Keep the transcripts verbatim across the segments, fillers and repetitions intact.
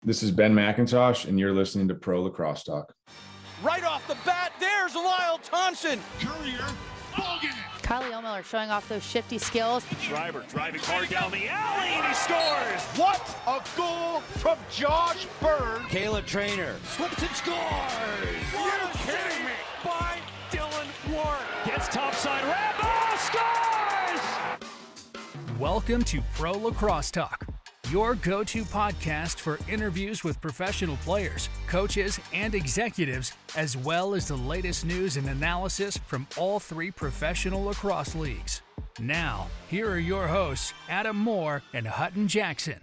This is Ben McIntosh, and you're listening to Pro Lacrosse Talk. Right off the bat, there's Lyle Thompson. Courier, Bogan. Kylie O'Miller showing off those shifty skills. Schreiber driving hard down the alley, and he scores. What a goal from Josh Bird. Caleb Trainer Flips and scores. Are you kidding me? By Dylan Ward. Gets topside, Rambo scores! Welcome to Pro Lacrosse Talk, your go-to podcast for interviews with professional players, coaches, and executives, as well as the latest news and analysis from all three professional lacrosse leagues. Now, here are your hosts, Adam Moore and Hutton Jackson.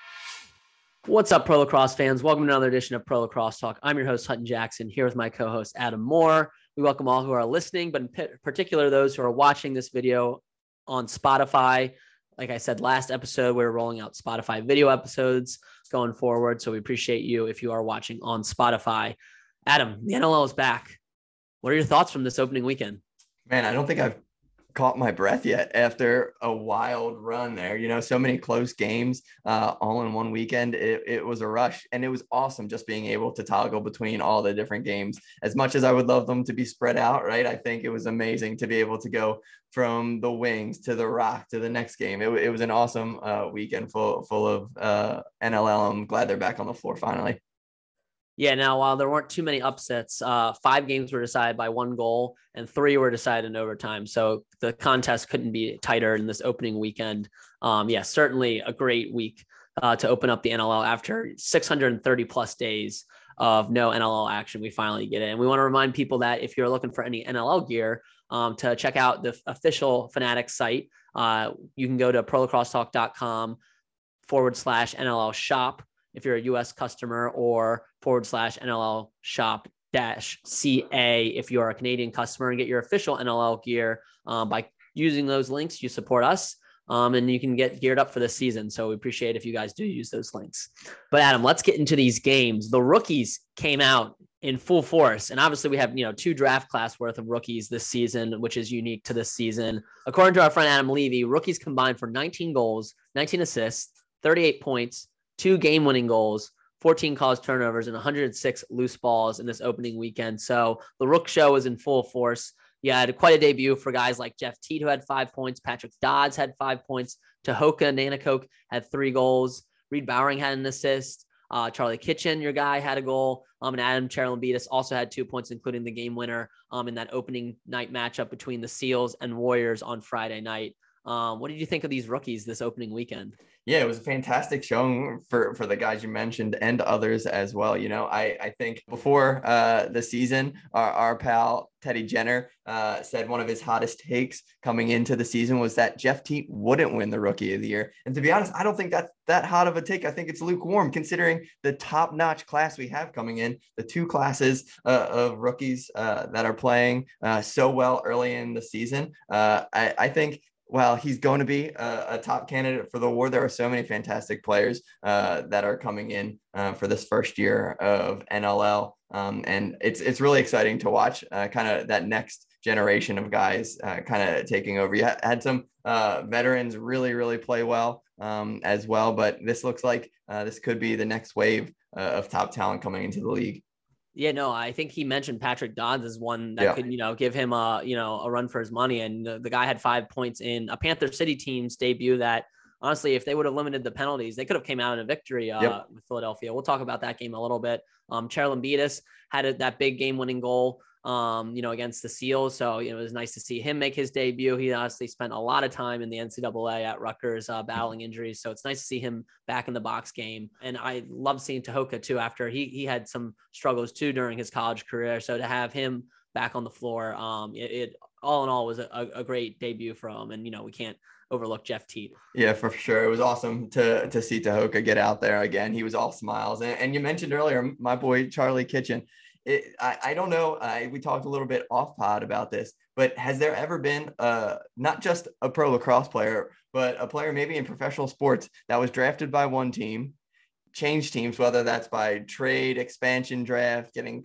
What's up, Pro Lacrosse fans? Welcome to another edition of Pro Lacrosse Talk. I'm your host, Hutton Jackson, here with my co-host, Adam Moore. We welcome all who are listening, but in particular, those who are watching this video on Spotify. Like I said, last episode, we were rolling out Spotify video episodes going forward. So we appreciate you if you are watching on Spotify. Adam, the N L L is back. What are your thoughts from this opening weekend? Man, I don't think I've caught my breath yet after a wild run there. You know, so many close games uh, all in one weekend. It, it was a rush, and it was awesome just being able to toggle between all the different games. As much as I would love them to be spread out, right? I think it was amazing to be able to go from the Wings to the Rock to the next game. It, it was an awesome uh, weekend full, full of uh, N L L. I'm glad they're back on the floor finally. Yeah, now, while there weren't too many upsets, uh, five games were decided by one goal and three were decided in overtime. So the contest couldn't be tighter in this opening weekend. Um, yeah, certainly a great week uh, to open up the N L L after six hundred thirty plus days of no N L L action. We finally get it. And we want to remind people that if you're looking for any N L L gear, um, to check out the official Fanatics site, uh, you can go to prolacrossetalk.com forward slash NLL shop. If you're a U S customer, or forward slash N L L shop dash C A if you're a Canadian customer, and get your official N L L gear. Um, by using those links, you support us, um, and you can get geared up for the season. So we appreciate if you guys do use those links. But Adam, let's get into these games. The rookies came out in full force, and obviously we have, you know, two draft class worth of rookies this season, which is unique to this season. According to our friend Adam Levy, rookies combined for nineteen goals, nineteen assists, thirty-eight points, two game-winning goals, fourteen caused turnovers, and one hundred six loose balls in this opening weekend. So the Rook show was in full force. You had quite a debut for guys like Jeff Teat, who had five points. Patrick Dodds had five points. Tehoka Nanakoke had three goals. Reed Bowering had an assist. Uh, Charlie Kitchen, your guy, had a goal. Um, and Adam Charlambitis also had two points, including the game winner um, in that opening night matchup between the Seals and Warriors on Friday night. Um, what did you think of these rookies this opening weekend? Yeah, it was a fantastic showing for, for the guys you mentioned and others as well. You know, I, I think before uh, the season, our, our pal Teddy Jenner uh, said one of his hottest takes coming into the season was that Jeff Teat wouldn't win the Rookie of the Year. And to be honest, I don't think that's that hot of a take. I think it's lukewarm considering the top-notch class we have coming in, the two classes uh, of rookies uh, that are playing uh, so well early in the season. Uh, I, I think Well, he's going to be a, a top candidate for the award. There are so many fantastic players uh, that are coming in uh, for this first year of N L L. Um, and it's it's really exciting to watch uh, kind of that next generation of guys uh, kind of taking over. You had some uh, veterans really, really play well um, as well. But this looks like uh, this could be the next wave uh, of top talent coming into the league. Yeah, no, I think he mentioned Patrick Dodds as one that yeah. could, you know, give him a, you know, a run for his money. And the, the guy had five points in a Panther City team's debut that, honestly, if they would have limited the penalties, they could have came out in a victory uh, yep. with Philadelphia. We'll talk about that game a little bit. Um, Charlambitis had a, that big game-winning goal, um, you know, against the Seals. So, you know, it was nice to see him make his debut. He honestly spent a lot of time in the N C double A at Rutgers uh, battling injuries. So it's nice to see him back in the box game. And I love seeing Tehoka too, after he, he had some struggles too during his college career. So to have him back on the floor, um, it, it all in all was a, a great debut for him. And, you know, we can't overlook Jeff Teat. Yeah, for sure. It was awesome to to see Tehoka get out there again. He was all smiles. And, and you mentioned earlier, my boy, Charlie Kitchen. It, I, I don't know. I, we talked a little bit off pod about this, but has there ever been uh, not just a pro lacrosse player, but a player maybe in professional sports that was drafted by one team, changed teams, whether that's by trade, expansion draft, getting cut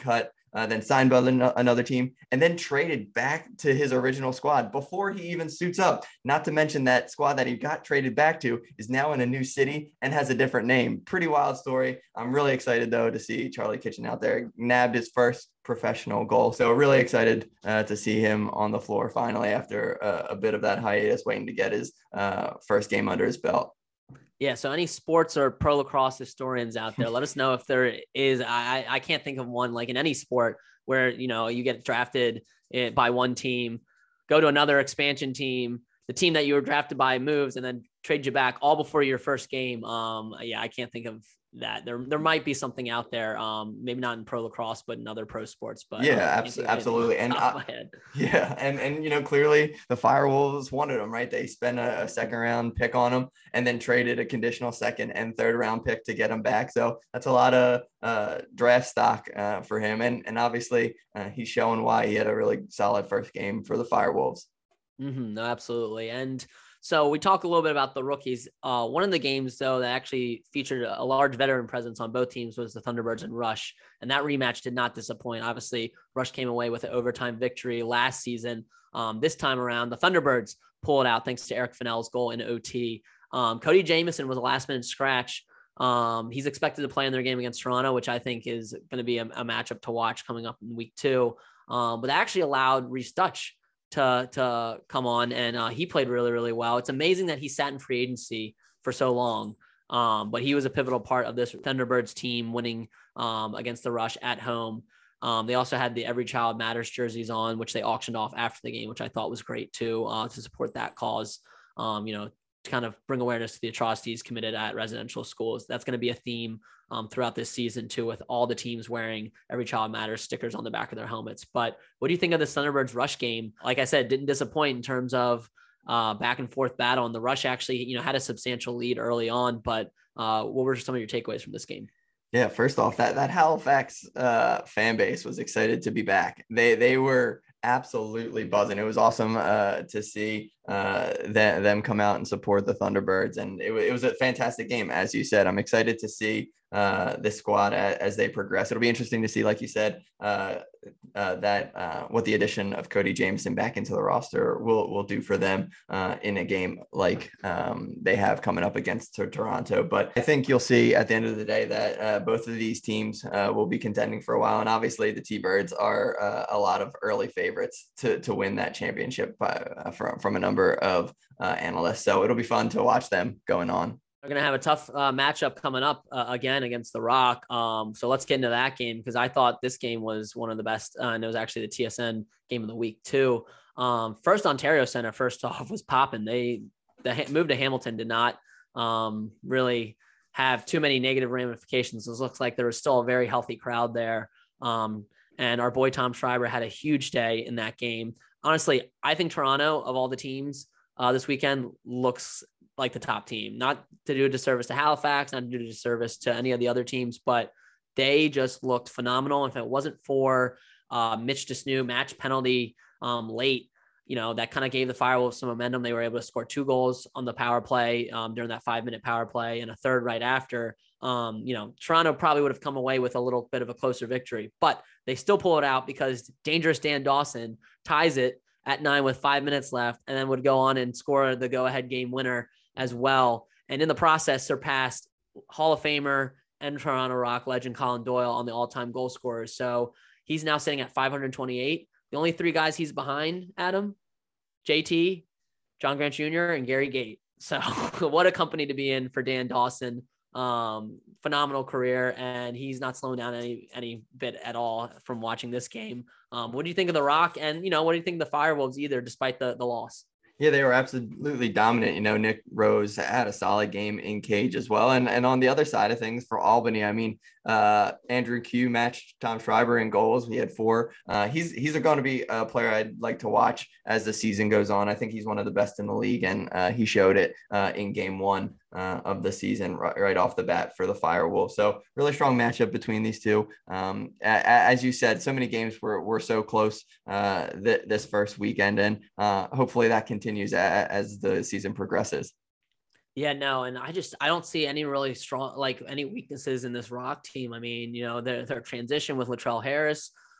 uh, then signed by another team, and then traded back to his original squad before he even suits up. Not to mention that squad that he got traded back to is now in a new city and has a different name. Pretty wild story. I'm really excited, though, to see Charlie Kitchen out there. Nabbed his first professional goal. So really excited uh, to see him on the floor finally after a, a bit of that hiatus, waiting to get his uh, first game under his belt. Yeah. So any sports or pro lacrosse historians out there, let us know if there is, I, I can't think of one like in any sport where, you know, you get drafted by one team, go to another expansion team, the team that you were drafted by moves and then trade you back all before your first game. Um, yeah, I can't think of that. There, there might be something out there. Um, maybe not in pro lacrosse, but in other pro sports. But yeah, uh, abs- absolutely. And uh, yeah, and and you know, clearly the Firewolves wanted him, right? They spent a, a second round pick on him, and then traded a conditional second and third round pick to get him back. So that's a lot of uh, draft stock uh, for him, and and obviously uh, he's showing why he had a really solid first game for the Firewolves. Mm-hmm, no, absolutely, and. So we talk a little bit about the rookies. Uh, one of the games, though, that actually featured a large veteran presence on both teams was the Thunderbirds and Rush. And that rematch did not disappoint. Obviously, Rush came away with an overtime victory last season. Um, this time around, the Thunderbirds pulled out thanks to Eric Fennell's goal in O T. Um, Cody Jamieson was a last-minute scratch. Um, he's expected to play in their game against Toronto, which I think is going to be a, a matchup to watch coming up in week two. Um, but that actually allowed Reese Dutch to to come on, and uh, he played really, really well. It's amazing that he sat in free agency for so long, um, but he was a pivotal part of this Thunderbirds team winning um, against the Rush at home. Um, they also had the Every Child Matters jerseys on, which they auctioned off after the game, which I thought was great too, uh, to support that cause, um, you know, to kind of bring awareness to the atrocities committed at residential schools. That's going to be a theme um, throughout this season too, with all the teams wearing Every Child Matters stickers on the back of their helmets. But what do you think of the Thunderbirds Rush game? Like I said, didn't disappoint in terms of uh, back and forth battle, and the Rush actually, you know, had a substantial lead early on. But uh, what were some of your takeaways from this game? Yeah, first off, that that Halifax uh, fan base was excited to be back. They they were absolutely buzzing. It was awesome uh, to see uh, them, them come out and support the Thunderbirds, and it, it was a fantastic game, as you said. I'm excited to see uh, this squad as, as they progress. It'll be interesting to see, like you said, uh, uh, that uh, what the addition of Cody Jamieson back into the roster will will do for them uh, in a game like um, they have coming up against Toronto. But I think you'll see at the end of the day that uh, both of these teams uh, will be contending for a while, and obviously the T-Birds are uh, a lot of early favorites to to win that championship by, uh, from from a number of uh, analysts. So it'll be fun to watch them going on. They're going to have a tough uh, matchup coming up uh, again against the Rock. Um, so let's get into that game, because I thought this game was one of the best, uh, and it was actually the T S N game of the week too. Um, First Ontario Center, first off, was popping. They the ha- move to Hamilton did not um, really have too many negative ramifications. It looks like there was still a very healthy crowd there. Um, and our boy Tom Schreiber had a huge day in that game. Honestly, I think Toronto, of all the teams uh, this weekend, looks like the top team. Not to do a disservice to Halifax, not to do a disservice to any of the other teams, but they just looked phenomenal. If it wasn't for uh, Mitch Desnew match penalty um, late, you know, that kind of gave the Firewolves some momentum. They were able to score two goals on the power play um, during that five minute power play, and a third right after. Um, you know, Toronto probably would have come away with a little bit of a closer victory, but they still pull it out because Dangerous Dan Dawson ties it at nine with five minutes left, and then would go on and score the go-ahead game winner as well. And in the process, surpassed Hall of Famer and Toronto Rock legend Colin Doyle on the all-time goal scorers. So he's now sitting at five hundred twenty-eight. The only three guys he's behind, Adam, J T, John Grant Junior, and Gary Gait. So what a company to be in for Dan Dawson. Um, phenomenal career, and he's not slowing down any any bit at all from watching this game. Um, what do you think of the Rock? And, you know, what do you think of the Firewolves either, despite the, the loss? Yeah, they were absolutely dominant. You know, Nick Rose had a solid game in cage as well. And and on the other side of things for Albany, I mean, uh, Andrew Q matched Tom Schreiber in goals. He had four. Uh, he's he's going to be a player I'd like to watch as the season goes on. I think he's one of the best in the league, and uh, he showed it uh, in game one uh, of the season right, right off the bat for the Firewolves. So really strong matchup between these two. Um, a, as you said, so many games were, were so close uh, th- this first weekend, and uh, hopefully that continues a- as the season progresses. Yeah, no, and I just, I don't see any really strong, like any weaknesses in this Rock team. I mean, you know, their, their transition with Latrell Harris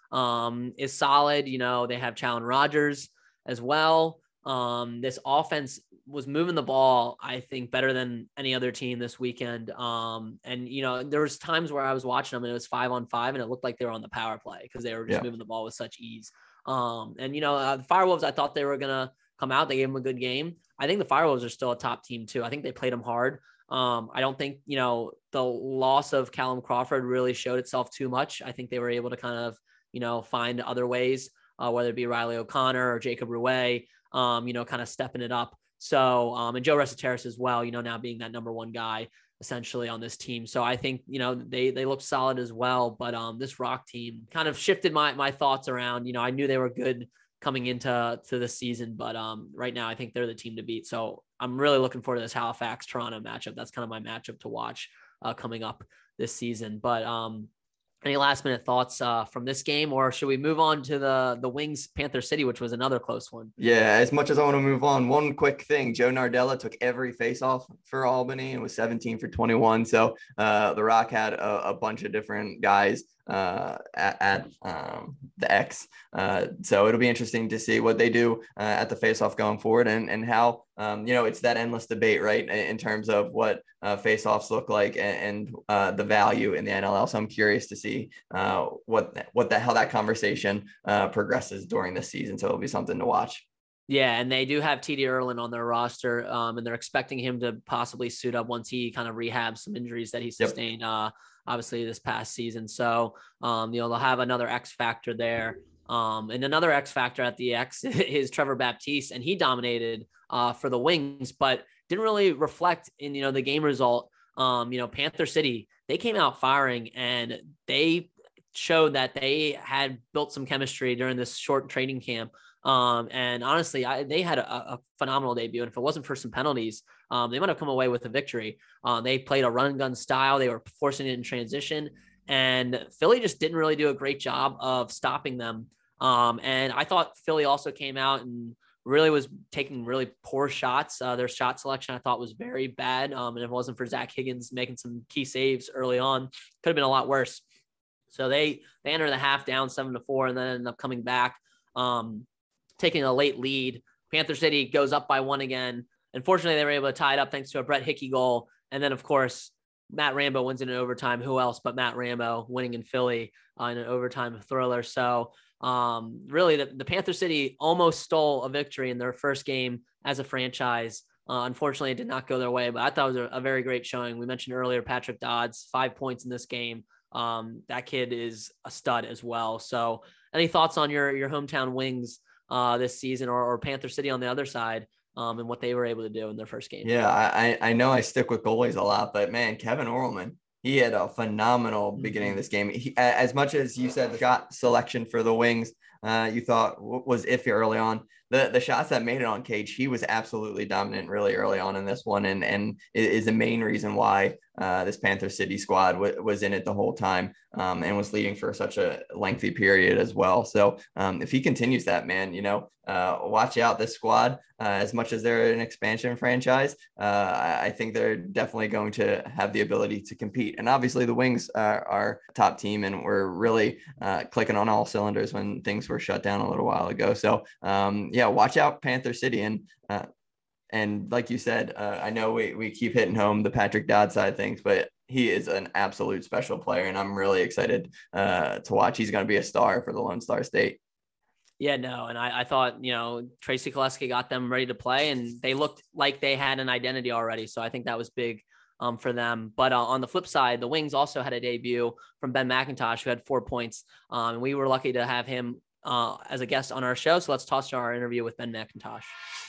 um, is solid. You know, they have Challen Rogers as well. Um, this offense was moving the ball, I think, better than any other team this weekend. Um, and, you know, there was times where I was watching them and it was five on five and it looked like they were on the power play because they were just yeah. moving the ball with such ease. Um, and, you know, uh, the Firewolves, I thought they were going to come out. They gave them a good game. I think the Firewolves are still a top team too. I think they played them hard. Um, I don't think, you know, the loss of Callum Crawford really showed itself too much. I think they were able to kind of, you know, find other ways, uh, whether it be Riley O'Connor or Jacob Rouet, um, you know, kind of stepping it up. So, um, and Joe Resiteris as well, you know, now being that number one guy essentially on this team. So I think, you know, they, they look solid as well, but, um, this Rock team kind of shifted my, my thoughts around. You know, I knew they were good coming into, to the season, but, um, right now I think they're the team to beat. So I'm really looking forward to this Halifax Toronto matchup. That's kind of my matchup to watch, uh, coming up this season. But, um, any last minute thoughts uh, from this game, or should we move on to the the Wings Panther City, which was another close one? Yeah, as much as I want to move on, one quick thing: Joe Nardella took every faceoff for Albany and was seventeen for twenty-one. So uh, the Rock had a, a bunch of different guys uh, at, at um, the X. Uh, so it'll be interesting to see what they do uh, at the faceoff going forward, and and how um, you know, it's that endless debate, right, in terms of what uh, faceoffs look like and, and uh, the value in the N L L. So I'm curious to see uh, what what the hell that conversation uh, progresses during this season. So it'll be something to watch. Yeah, and they do have T D Erlin on their roster, um, and they're expecting him to possibly suit up once he kind of rehabs some injuries that he sustained, yep. uh, obviously, this past season. So, um, you know, they'll have another X factor there. Um, and another X factor at the X is Trevor Baptiste, and he dominated uh, for the Wings, but didn't really reflect in, you know, the game result. Um, you know, Panther City, they came out firing, and they showed that they had built some chemistry during this short training camp. Um, and honestly, I, they had a, a phenomenal debut. And if it wasn't for some penalties, um, they might have come away with a victory. Uh, they played a run and gun style. They were forcing it in transition, and Philly just didn't really do a great job of stopping them. Um, and I thought Philly also came out and really was taking really poor shots. Uh, their shot selection, I thought, was very bad. Um, and if it wasn't for Zach Higgins making some key saves early on, could have been a lot worse. So they, they entered the half down seven to four and then ended up coming back, um, taking a late lead. Panther City goes up by one again. Unfortunately, they were able to tie it up thanks to a Brett Hickey goal. And then, of course, Matt Rambo wins in an overtime. Who else but Matt Rambo winning in Philly uh, in an overtime thriller. So um, really, the, the Panther City almost stole a victory in their first game as a franchise. Uh, unfortunately, it did not go their way, but I thought it was a, a very great showing. We mentioned earlier Patrick Dodds, five points in this game. Um, that kid is a stud as well. So any thoughts on your, your hometown Wings uh, this season, or, or Panther City on the other side, um, and what they were able to do in their first game? Yeah, I, I know I stick with goalies a lot, but man, Kevin Orlman, he had a phenomenal mm-hmm. beginning of this game. He, as much as you said, the shot selection for the Wings, uh, you thought was iffy early on. The the shots that made it on Cage, he was absolutely dominant really early on in this one, and and is the main reason why uh, this Panther City squad w- was in it the whole time, um, and was leading for such a lengthy period as well. So um, if he continues that, man, you know, uh, watch out. This squad, uh, as much as they're an expansion franchise, uh, I, I think they're definitely going to have the ability to compete. And obviously the Wings are our top team, and we're really uh, clicking on all cylinders when things were shut down a little while ago. So um, yeah, watch out Panther City. And, uh, and like you said, uh, I know we, we keep hitting home the Patrick Dodd side of things, but he is an absolute special player, and I'm really excited uh, to watch. He's going to be a star for the Lone Star State. Yeah, no. And I, I thought, you know, Tracy Koleski got them ready to play, and they looked like they had an identity already. So I think that was big um, for them. But uh, on the flip side, the Wings also had a debut from Ben McIntosh, who had four points. Um, and we were lucky to have him uh, as a guest on our show. So let's toss to our interview with Ben McIntosh.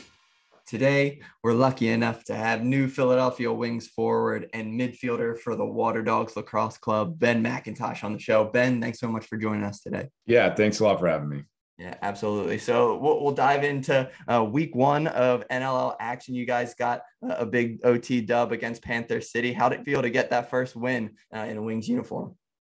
Today, we're lucky enough to have new Philadelphia Wings forward and midfielder for the Water Dogs Lacrosse Club, Ben McIntosh, on the show. Ben, thanks so much for joining us today. Yeah, thanks a lot for having me. Yeah, absolutely. So we'll, we'll dive into uh, week one of N L L action. You guys got a big O T dub against Panther City. How did it feel to get that first win uh, in a Wings uniform?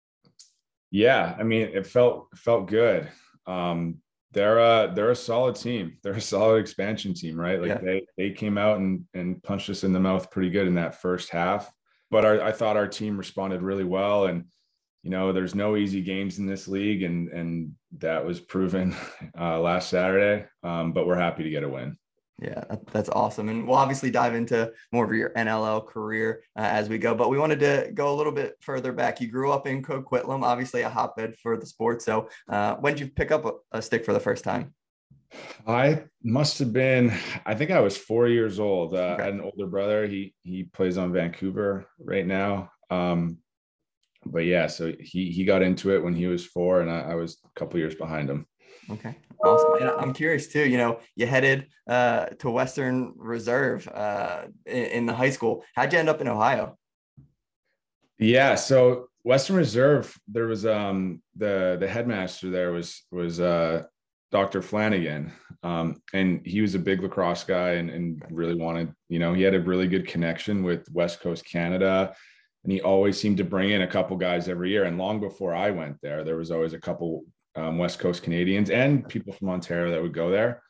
Yeah, I mean, it felt felt good. Um, they're a they're a solid team. They're a solid expansion team, right? Like yeah. they they came out and and punched us in the mouth pretty good in that first half. But our, I thought our team responded really well, and you know, there's no easy games in this league, and and that was proven uh, last Saturday. Um, but we're happy to get a win. Yeah, that's awesome. And we'll obviously dive into more of your N L L career uh, as we go, but we wanted to go a little bit further back. You grew up in Coquitlam, obviously a hotbed for the sport. So uh, when did you pick up a, a stick for the first time? I must have been, I think I was four years old. Uh, Okay. I had an older brother. He, he plays on Vancouver right now. Um, but yeah, so he, he got into it when he was four, and I, I was a couple years behind him. Okay, awesome. And I'm curious too, you know, you headed uh, to Western Reserve uh, in, in the high school. How'd you end up in Ohio? Yeah. So Western Reserve, there was um, the, the headmaster there was, was uh, Doctor Flanagan. Um, and he was a big lacrosse guy, and, and really wanted, you know, he had a really good connection with West Coast Canada. And he always seemed to bring in a couple guys every year. And long before I went there, there was always a couple um, West Coast Canadians and people from Ontario that would go there.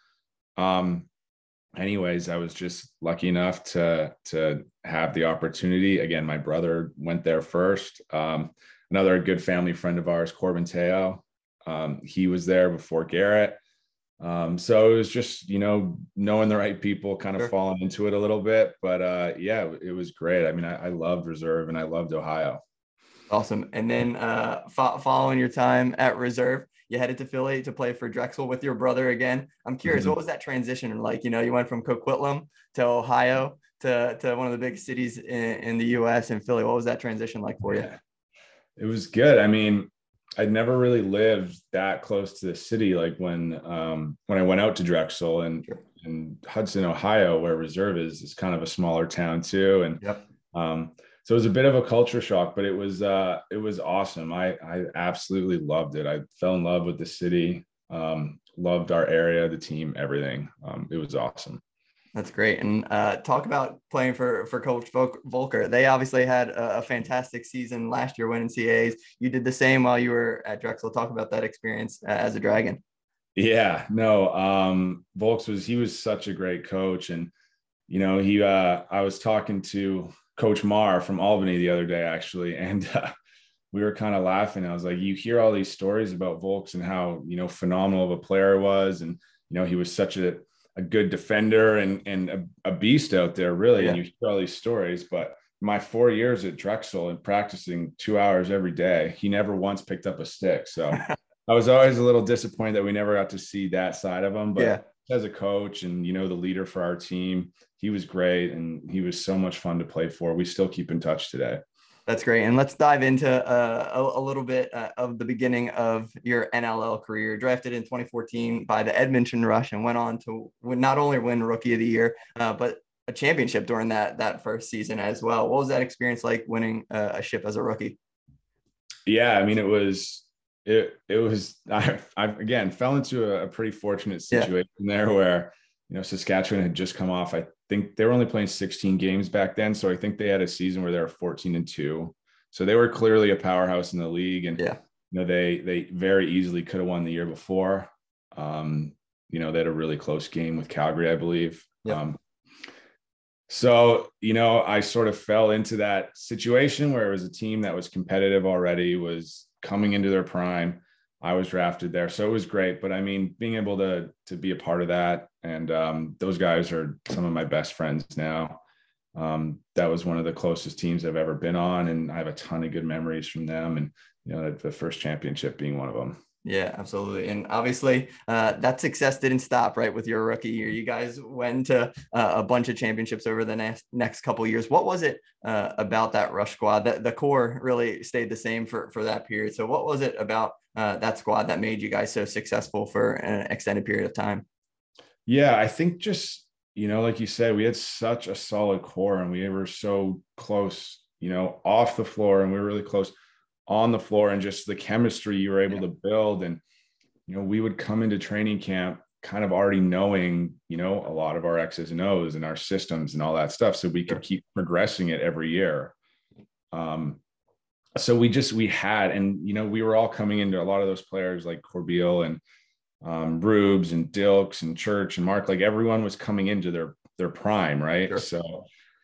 Um, anyways, I was just lucky enough to, to have the opportunity. Again, my brother went there first. Um, another good family friend of ours, Corbin Teo, um, he was there before Garrett. Um, so it was just, you know, knowing the right people, kind of Sure. falling into it a little bit, but uh, yeah, it was great. I mean, I, I loved Reserve, and I loved Ohio. Awesome. And then uh, fo- following your time at Reserve, you headed to Philly to play for Drexel with your brother again. I'm curious, Mhm. what was that transition like? You know, you went from Coquitlam to Ohio to, to one of the big cities in, in the U S and Philly. What was that transition like for you? Yeah. It was good. I mean, I'd never really lived that close to the city. Like when, um, when I went out to Drexel, and, Sure. and Hudson, Ohio, where Reserve is, is kind of a smaller town too. And, Yep. um, so it was a bit of a culture shock, but it was, uh, it was awesome. I, I absolutely loved it. I fell in love with the city, um, loved our area, the team, everything. Um, it was awesome. That's great. And uh, talk about playing for, for Coach Vol- Volker. They obviously had a, a fantastic season last year, winning C As. You did the same while you were at Drexel. Talk about that experience uh, as a Dragon. Yeah, no, um, Volks was, he was such a great coach. And, you know, he, uh, I was talking to Coach Marr from Albany the other day, actually. And, uh, we were kind of laughing. I was like, you hear all these stories about Volks and how, you know, phenomenal of a player he was. And, you know, he was such a, a good defender and, and a, a beast out there, really. Yeah. And you hear all these stories, but my four years at Drexel and practicing two hours every day, he never once picked up a stick. So I was always a little disappointed that we never got to see that side of him. But Yeah. as a coach and, you know, the leader for our team, he was great. And he was so much fun to play for. We still keep in touch today. That's great. And let's dive into uh, a, a little bit uh, of the beginning of your N L L career. Drafted in twenty fourteen by the Edmonton Rush and went on to win, not only win Rookie of the Year, uh, but a championship during that that first season as well. What was that experience like, winning uh, a ship as a rookie? Yeah, I mean, it was it it was I, I again fell into a, a pretty fortunate situation yeah. there where, you know, Saskatchewan had just come off. I think they were only playing sixteen games back then, so I think they had a season where they were fourteen and two. So they were clearly a powerhouse in the league, and yeah, you know, they they very easily could have won the year before. Um, you know, they had a really close game with Calgary, I believe. Yep. Um, so, you know, I sort of fell into that situation where it was a team that was competitive already, was coming into their prime. I was drafted there. So it was great. But I mean, being able to, to be a part of that, and um, those guys are some of my best friends now. Um, that was one of the closest teams I've ever been on. And I have a ton of good memories from them. And, you know, the first championship being one of them. Yeah, absolutely. And obviously uh, that success didn't stop right with your rookie year. You guys went to uh, a bunch of championships over the next next couple of years. What was it uh, about that Rush squad? That the core really stayed the same for, for that period. So what was it about uh, that squad that made you guys so successful for an extended period of time? Yeah, I think just, you know, like you said, we had such a solid core, and we were so close, you know, off the floor, and we were really close on the floor, and just the chemistry you were able yeah. to build. And, you know, we would come into training camp kind of already knowing, you know, a lot of our X's and O's and our systems and all that stuff. So we could keep progressing it every year. Um, so we just, we had, and, you know, we were all coming into a lot of those players like Corbeil and um, Rubes and Dilks and Church and Mark, like everyone was coming into their, their prime. Right. Sure. So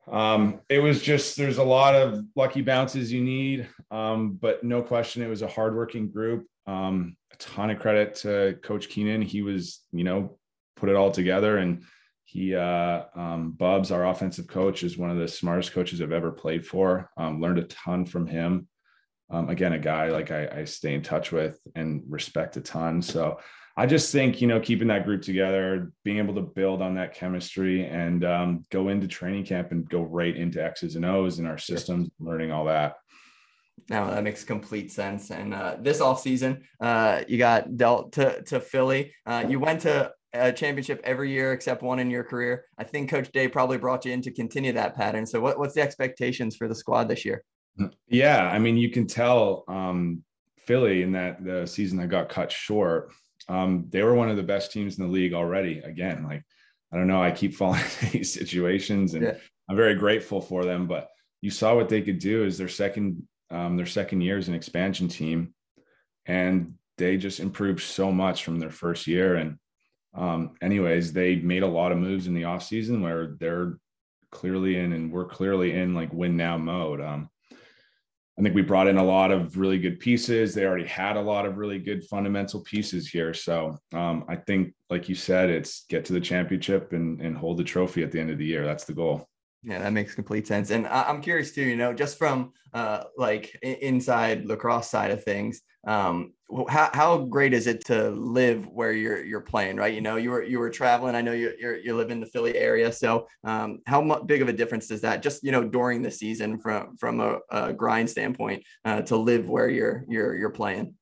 Um, it was just, there's a lot of lucky bounces you need, um, but no question, it was a hardworking group. Um, a ton of credit to Coach Keenan. He was, you know, put it all together, and he, uh, um, Bubs, our offensive coach, is one of the smartest coaches I've ever played for. Um, learned a ton from him. Um, again, a guy like I, I stay in touch with and respect a ton. So I just think, you know, keeping that group together, being able to build on that chemistry, and um, go into training camp and go right into X's and O's in our systems, learning all that. No, that makes complete sense. And uh, this offseason, uh, you got dealt to, to Philly. Uh, you went to a championship every year except one in your career. I think Coach Day probably brought you in to continue that pattern. So what, what's the expectations for the squad this year? Yeah, I mean, you can tell um, Philly in that the season that got cut short, um, they were one of the best teams in the league already. Again, like, I don't know, I keep falling into these situations, and yeah. I'm very grateful for them, but you saw what they could do as their second, um, their second year as an expansion team. And they just improved so much from their first year. And um, anyways, they made a lot of moves in the off season where they're clearly in, and we're clearly in like win now mode. Um, I think we brought in a lot of really good pieces. They already had a lot of really good fundamental pieces here. So um, I think, like you said, it's get to the championship and, and hold the trophy at the end of the year. That's the goal. Yeah, that makes complete sense. And I- I'm curious too, you know, just from uh, like inside lacrosse side of things, um, how, how great is it to live where you're, you're playing, right? You know, you were, you were traveling, I know you you're, you live in the Philly area. So um, how much big of a difference does that just, you know, during the season from, from a, a grind standpoint uh, to live where you're, you're, you're playing?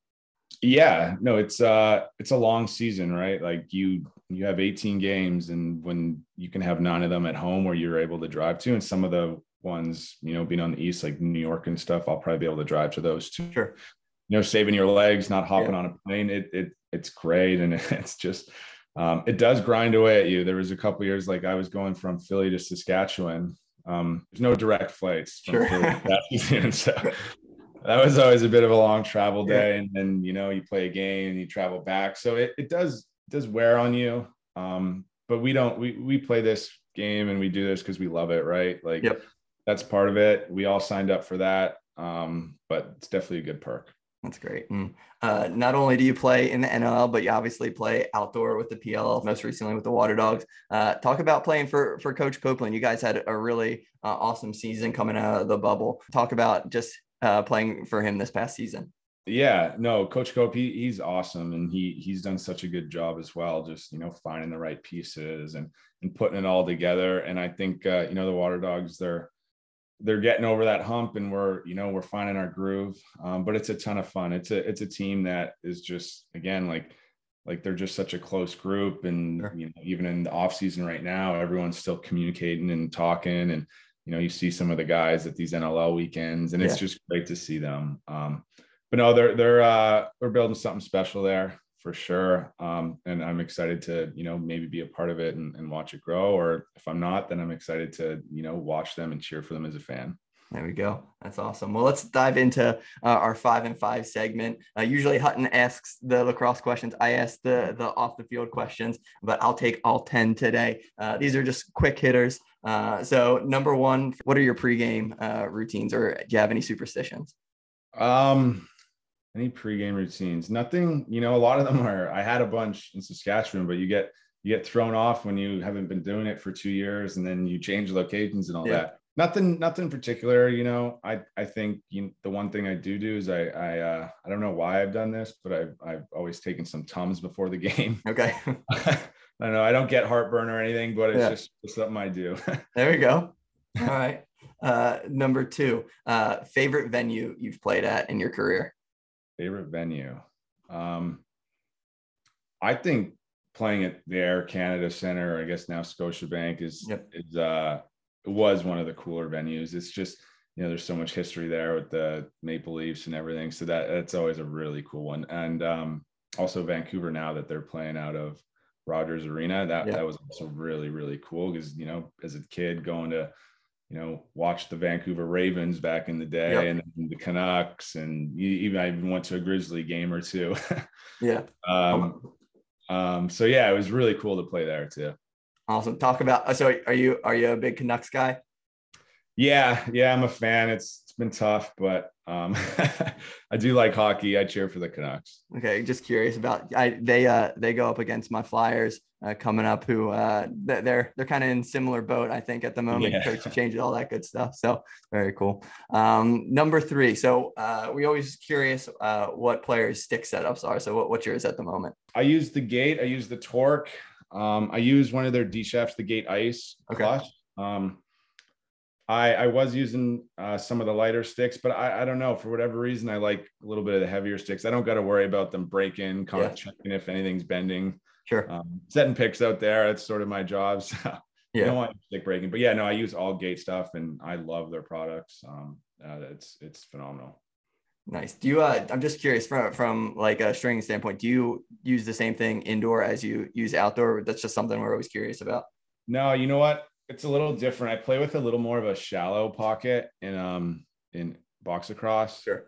Yeah, no, it's uh it's a long season, right? Like you you have eighteen games, and when you can have nine of them at home where you're able to drive to, and some of the ones, you know, being on the East, like New York and stuff, I'll probably be able to drive to those too. Sure. You know, saving your legs, not hopping yeah. on a plane. It it it's great. And it's just um it does grind away at you. There was a couple of years like I was going from Philly to Saskatchewan. Um, there's no direct flights from sure. Philly to Saskatchewan, so that was always a bit of a long travel day. Yeah. And then, you know, you play a game and you travel back. So it, it does, it does wear on you. Um, but we don't, we, we play this game and we do this because we love it. Right. Like yep. that's part of it. We all signed up for that. Um, but it's definitely a good perk. That's great. And uh, not only do you play in the N L L, but you obviously play outdoor with the P L L, most recently with the Water Dogs. Uh, talk about playing for, for Coach Copeland. You guys had a really uh, awesome season coming out of the bubble. Talk about just uh, playing for him this past season. Yeah, no, Coach Cope, he, he's awesome. And he, he's done such a good job as well. Just, you know, finding the right pieces and, and putting it all together. And I think, uh, you know, the Water Dogs, they're, they're getting over that hump, and we're, you know, we're finding our groove. Um, but it's a ton of fun. It's a, it's a team that is just, again, like, like they're just such a close group. And, sure. you know, even in the off season right now, everyone's still communicating and talking, and, you know, you see some of the guys at these N L L weekends, and it's yeah. just great to see them. Um, but no, they're, they're, uh, they're building something special there for sure. Um, and I'm excited to, you know, maybe be a part of it and, and watch it grow. Or if I'm not, then I'm excited to, you know, watch them and cheer for them as a fan. There we go. That's awesome. Well, let's dive into uh, our five and five segment. Uh, usually Hutton asks the lacrosse questions. I ask the, the off the field questions, but I'll take all ten today. Uh, these are just quick hitters. Uh, so number one, what are your pregame uh, routines, or do you have any superstitions? Um, any pregame routines? Nothing, you know, a lot of them are, I had a bunch in Saskatchewan, but you get, you get thrown off when you haven't been doing it for two years and then you change locations and all yeah. that. Nothing, nothing particular, you know. I, I think you know, the one thing I do do is I, I, uh, I don't know why I've done this, but I've, I've always taken some Tums before the game. Okay. I don't know. I don't get heartburn or anything, but it's yeah. just it's something I do. There we go. All right. Uh, number two, uh, favorite venue you've played at in your career? Favorite venue. Um, I think playing at the Air Canada Center, or I guess now Scotiabank, is yep. is uh, it was one of the cooler venues. It's just, you know, there's so much history there with the Maple Leafs and everything. So that that's always a really cool one. And um, also Vancouver, now that they're playing out of Rogers Arena, that yep. that was also really, really cool because, you know, as a kid going to, you know, watch the Vancouver Ravens back in the day yep. and, and the Canucks, and even I even went to a Grizzly game or two. yeah. Um, um, so yeah, it was really cool to play there too. Awesome. Talk about, so are you, are you a big Canucks guy? Yeah, yeah, I'm a fan. It's it's been tough, but um, I do like hockey. I cheer for the Canucks. Okay, just curious about I they uh they go up against my Flyers uh, coming up, who uh they're they're kind of in similar boat, I think, at the moment. Yeah. Coach changes, all that good stuff. So very cool. Um, number three. So uh, we always curious uh what players' stick setups are. So what, what's yours at the moment? I use the Gate. I use the Torque. Um, I use one of their D-Chefs, the Gate Ice Okay. Clutch. Um, I, I was using uh, some of the lighter sticks, but I, I don't know, for whatever reason, I like a little bit of the heavier sticks. I don't got to worry about them breaking, kind Yeah. of checking if anything's bending. Sure. Um, setting picks out there, that's sort of my job. So I Yeah. don't want stick breaking, but yeah, no, I use all Gate stuff and I love their products. Um, uh, it's it's phenomenal. Nice. Do you? Uh, I'm just curious from from like a stringing standpoint. Do you use the same thing indoor as you use outdoor? That's just something we're always curious about. No, you know what? It's a little different. I play with a little more of a shallow pocket in um in box lacrosse. Sure.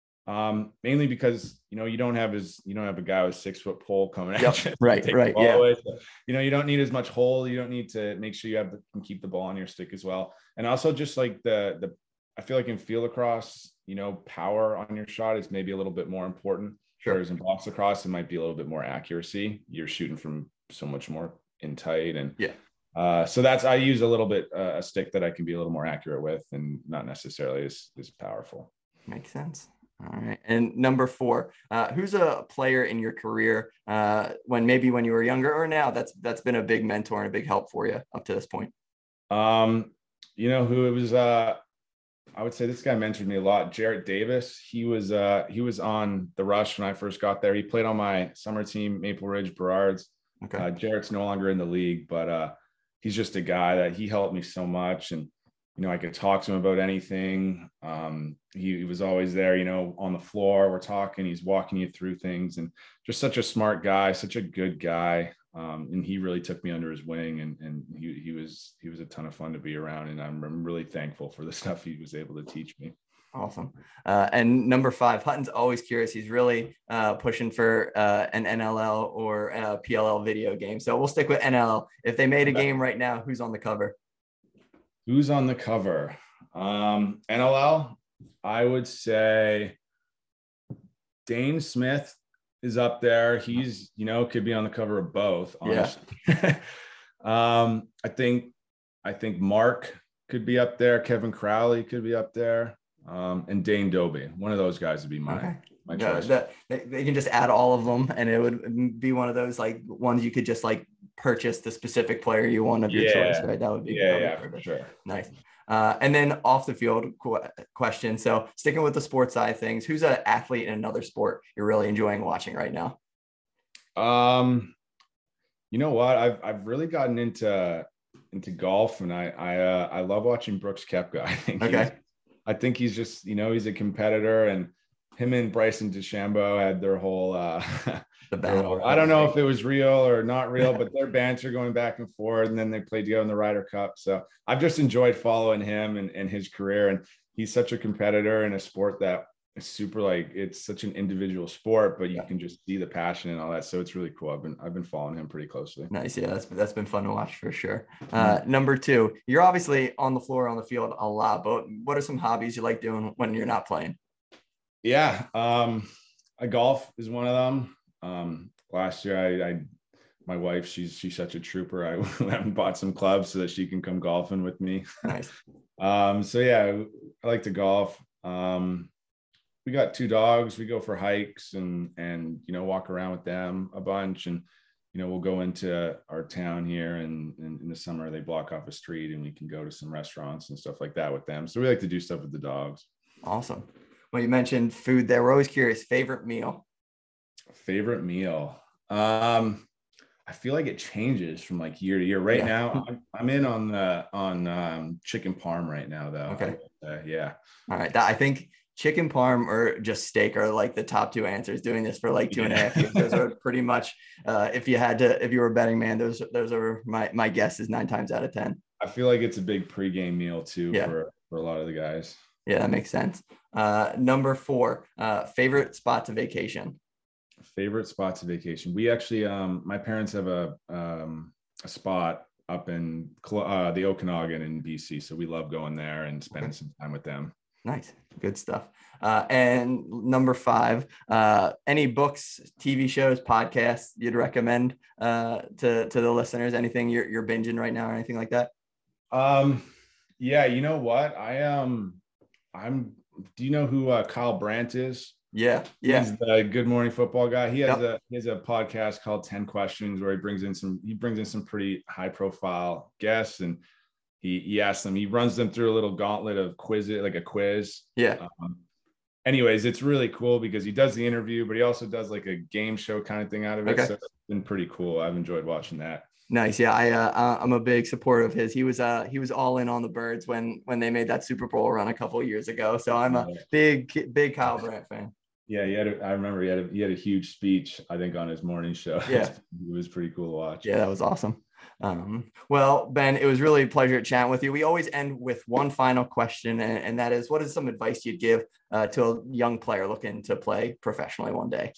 Um, mainly because you know you don't have as you don't have a guy with six foot pole coming at Yep. you. Right. Take Right. the ball Yeah. away. So, you know, you don't need as much hole. You don't need to make sure you have the, can keep the ball on your stick as well. And also just like the the I feel like in field lacrosse, you know, power on your shot is maybe a little bit more important. Sure. Whereas in box lacrosse, it might be a little bit more accuracy. You're shooting from so much more in tight and Yeah. Uh, so that's, I use a little bit, uh, a stick that I can be a little more accurate with and not necessarily as, as powerful. Makes sense. All right. And number four, uh, who's a player in your career uh, when maybe when you were younger or now that's that's been a big mentor and a big help for you up to this point? Um, you know who it was, uh, I would say this guy mentored me a lot. Jarrett Davis. He was, uh, he was on the Rush when I first got there. He played on my summer team, Maple Ridge Burrards. Okay. Uh, Jarrett's no longer in the league, but, uh, he's just a guy that he helped me so much. And, you know, I could talk to him about anything. Um, he, he was always there, you know, on the floor, we're talking, he's walking you through things and just such a smart guy, such a good guy. Um, and he really took me under his wing and, and he, he was, he was a ton of fun to be around. And I'm, I'm really thankful for the stuff he was able to teach me. Awesome. Uh, and number five, Hutton's always curious. He's really uh, pushing for uh, an N L L or a P L L video game. So we'll stick with N L L. If they made a game right now, who's on the cover? Who's on the cover? Um, N L L, I would say Dane Smith is up there. He's, you know, could be on the cover of both. Honestly. Yeah. um, I think, I think Mark could be up there. Kevin Crowley could be up there. Um, and Dane Doby, one of those guys would be my, okay. my yeah, choice. That, they, they can just add all of them and it would be one of those like ones you could just like purchase the specific player you want of your yeah. choice, right? That would be, yeah, that would yeah, be for sure. Nice. Uh, and then off the field qu- question. So sticking with the sports side of things, who's an athlete in another sport you're really enjoying watching right now? Um, you know what? I've, I've really gotten into, into golf and I, I, uh, I love watching Brooks Koepka. I think okay. I think he's just, you know, he's a competitor and him and Bryson DeChambeau had their whole, uh, the battle. I don't know if it was real or not real, but their banter going back and forth. And then they played together in the Ryder Cup. So I've just enjoyed following him and, and his career. And he's such a competitor in a sport that is super, like, it's such an individual sport, but you yeah. can just see the passion and all that. So it's really cool. I've been, I've been following him pretty closely. Nice. Yeah. That's, that's been fun to watch for sure. Uh, mm-hmm. Number two, you're obviously on the floor, on the field a lot, but what are some hobbies you like doing when you're not playing? Yeah. Um, I golf is one of them. Um, last year I, I, my wife, she's, she's such a trooper. I went and bought some clubs so that she can come golfing with me. Nice. um, so yeah, I like to golf. Um, we got two dogs. We go for hikes and, and, you know, walk around with them a bunch. And, you know, we'll go into our town here and, and in the summer they block off a street and we can go to some restaurants and stuff like that with them. So we like to do stuff with the dogs. Awesome. Well, you mentioned food there. We're always curious, favorite meal. Favorite meal. Um, I feel like it changes from like year to year. Right yeah. now, I'm, I'm in on the on um, chicken parm right now, though. Okay. Uh, yeah. All right. That, I think chicken parm or just steak are like the top two answers. Doing this for like two yeah. and a half years, those are pretty much. Uh, if you had to, if you were a betting man, those those are my my guess is nine times out of ten. I feel like it's a big pregame meal too yeah. for for a lot of the guys. Yeah, that makes sense. Uh, number four, uh, favorite spot to vacation. Favorite spot to vacation. We actually, um, my parents have a, um, a spot up in uh, the Okanagan in B C. So we love going there and spending okay. some time with them. Nice. Good stuff. Uh, and number five, uh, any books, T V shows, podcasts you'd recommend uh, to, to the listeners? Anything you're, you're binging right now or anything like that? Um, yeah, you know what? I, um, I'm, do you know who uh, Kyle Brandt is? Yeah. Yeah. He's the Good Morning Football guy. He has yep. a, he has a podcast called ten questions where he brings in some, he brings in some pretty high profile guests, and he, he asks them, he runs them through a little gauntlet of quiz, like a quiz. Yeah. Um, anyways, it's really cool because he does the interview, but he also does like a game show kind of thing out of it. Okay. So it's been pretty cool. I've enjoyed watching that. Nice. Yeah. I, uh, I'm a big supporter of his. He was, uh, he was all in on the Birds when, when they made that Super Bowl run a couple of years ago. So I'm a big, big Kyle Brandt fan. Yeah. He had, a, I remember he had a, he had a huge speech, I think, on his morning show. Yeah. It was pretty cool to watch. Yeah. That was awesome. Um, well, Ben, it was really a pleasure chatting with you. We always end with one final question, and, and that is, what is some advice you'd give uh, to a young player looking to play professionally one day?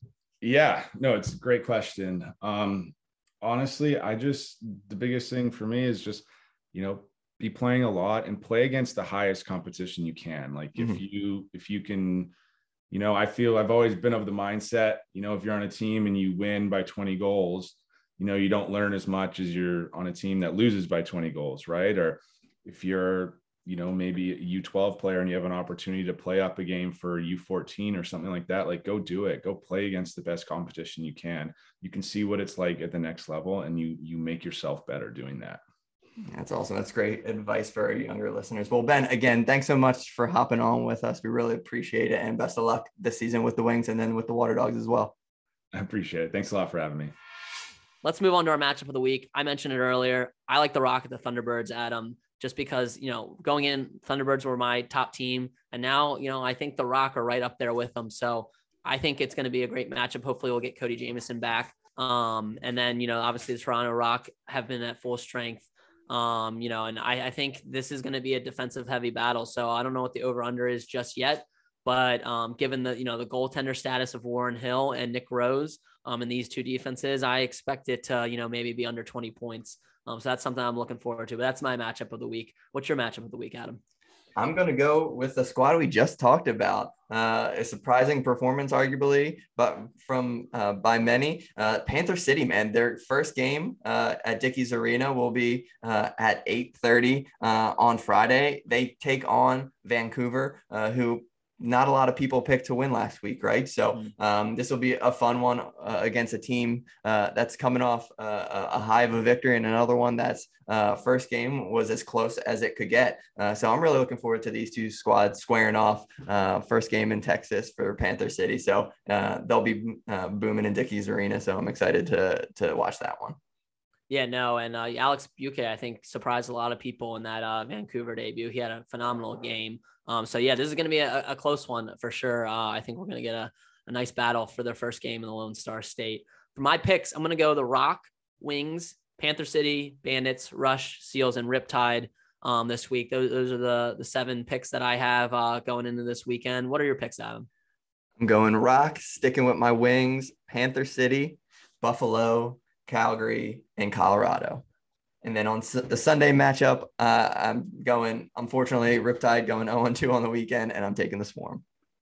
Yeah, no, it's a great question. Um, honestly, I just, the biggest thing for me is just, you know, be playing a lot and play against the highest competition you can. Like mm-hmm. if you, if you can, you know, I feel I've always been of the mindset, you know, if you're on a team and you win by twenty goals, you know, you don't learn as much as you're on a team that loses by twenty goals, right? Or if you're, you know, maybe a U twelve player and you have an opportunity to play up a game for U fourteen or something like that, like go do it. Go play against the best competition you can. You can see what it's like at the next level, and you you make yourself better doing that. That's awesome. That's great advice for our younger listeners. Well, Ben, again, thanks so much for hopping on with us. We really appreciate it, and best of luck this season with the Wings and then with the Water Dogs as well. I appreciate it. Thanks a lot for having me. Let's move on to our matchup of the week. I mentioned it earlier. I like the Rock at the Thunderbirds, Adam, just because, you know, going in, Thunderbirds were my top team. And now, you know, I think the Rock are right up there with them. So I think it's going to be a great matchup. Hopefully we'll get Cody Jamieson back. Um, and then, you know, obviously the Toronto Rock have been at full strength. Um, you know, and I, I think this is going to be a defensive heavy battle. So I don't know what the over under is just yet. But um, given the, you know, the goaltender status of Warren Hill and Nick Rose um, in these two defenses, I expect it to, you know, maybe be under twenty points. Um, so that's something I'm looking forward to. But that's my matchup of the week. What's your matchup of the week, Adam? I'm going to go with the squad we just talked about. Uh, a surprising performance, arguably, but from uh, by many. Uh, Panther City, man, their first game uh, at Dickies Arena will be uh, at eight thirty uh, on Friday. They take on Vancouver, uh, who not a lot of people picked to win last week, right? So um, this will be a fun one uh, against a team uh, that's coming off uh, a high of a victory, and another one that's uh, first game was as close as it could get. Uh, so I'm really looking forward to these two squads squaring off. Uh, first game in Texas for Panther City. So uh, they'll be uh, booming in Dickies Arena. So I'm excited to to watch that one. Yeah, no, and uh, Alex Buque, I think, surprised a lot of people in that uh, Vancouver debut. He had a phenomenal game. Um, so, yeah, this is going to be a, a close one for sure. Uh, I think we're going to get a, a nice battle for their first game in the Lone Star State. For my picks, I'm going to go the Rock, Wings, Panther City, Bandits, Rush, Seals, and Riptide um, this week. Those, those are the, the seven picks that I have uh, going into this weekend. What are your picks, Adam? I'm going Rock, sticking with my Wings, Panther City, Buffalo, Calgary, and Colorado. And then on the Sunday matchup, uh, I'm going, unfortunately, Riptide going oh and two on the weekend, and I'm taking the Swarm.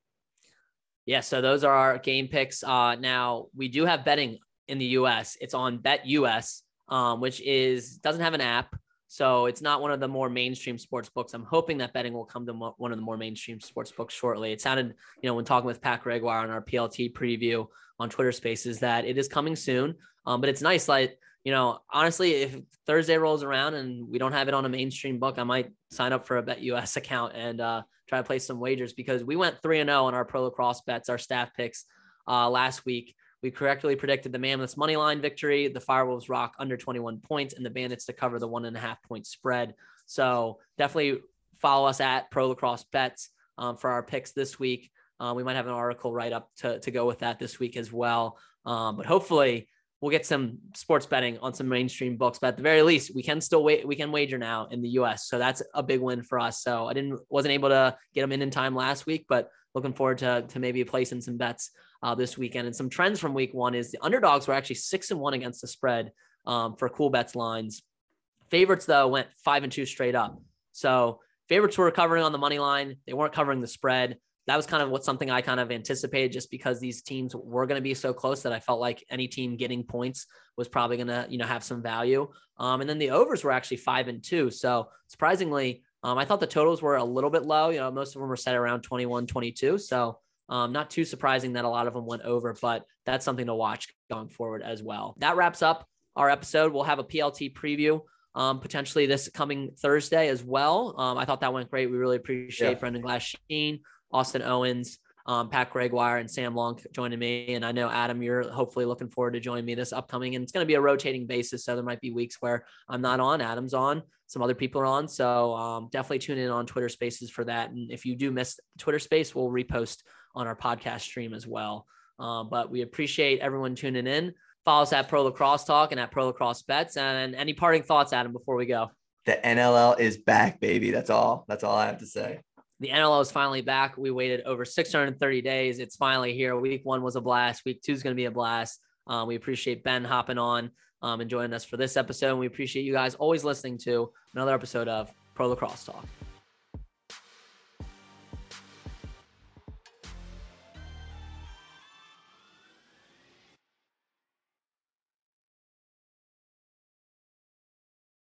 Yeah, so those are our game picks. Uh, now, we do have betting in the U S. It's on BetUS, um, which is doesn't have an app, so it's not one of the more mainstream sports books. I'm hoping that betting will come to mo- one of the more mainstream sports books shortly. It sounded, you know, when talking with Pat Gregoire on our P L T preview on Twitter Spaces, that it is coming soon. Um, but it's nice, like, you know, honestly, if Thursday rolls around and we don't have it on a mainstream book, I might sign up for a BetUS account and uh, try to place some wagers, because we went three and oh on our pro lacrosse bets, our staff picks uh, last week. We correctly predicted the Mammoths money line victory, the Firewolves Rock under twenty-one points, and the Bandits to cover the one and a half point spread. So definitely follow us at Pro Lacrosse Bets um, for our picks this week. Uh, we might have an article right up to, to go with that this week as well. Um, but hopefully we'll get some sports betting on some mainstream books, but at the very least, we can still wait. We can wager now in the U S. So that's a big win for us. So I didn't, wasn't able to get them in in time last week, but looking forward to, to maybe placing some bets uh, this weekend. And some trends from week one is the underdogs were actually six and one against the spread um, for cool bets lines. Favorites, though, went five and two straight up. So favorites were covering on the money line. They weren't covering the spread. That was kind of what something I kind of anticipated, just because these teams were going to be so close that I felt like any team getting points was probably going to, you know, have some value. Um, and then the overs were actually five and two. So surprisingly, um, I thought the totals were a little bit low. You know, most of them were set around twenty-one, twenty-two. So um, not too surprising that a lot of them went over, but that's something to watch going forward as well. That wraps up our episode. We'll have a P L T preview um, potentially this coming Thursday as well. Um, I thought that went great. We really appreciate yeah. Brendan Glasheen, Austin Owens, um, Pat Gregoire, and Sam Long joining me. And I know, Adam, you're hopefully looking forward to joining me this upcoming, and it's going to be a rotating basis. So there might be weeks where I'm not on, Adam's on, some other people are on. So um, definitely tune in on Twitter Spaces for that. And if you do miss Twitter Space, we'll repost on our podcast stream as well. Um, but we appreciate everyone tuning in. Follow us at Pro Lacrosse Talk and at Pro Lacrosse Bets. And any parting thoughts, Adam, before we go? The N L L is back, baby. That's all. That's all I have to say. The N L L is finally back. We waited over six hundred thirty days. It's finally here. Week one was a blast. Week two is going to be a blast. Um, we appreciate Ben hopping on um, and joining us for this episode. And we appreciate you guys always listening to another episode of Pro Lacrosse Talk.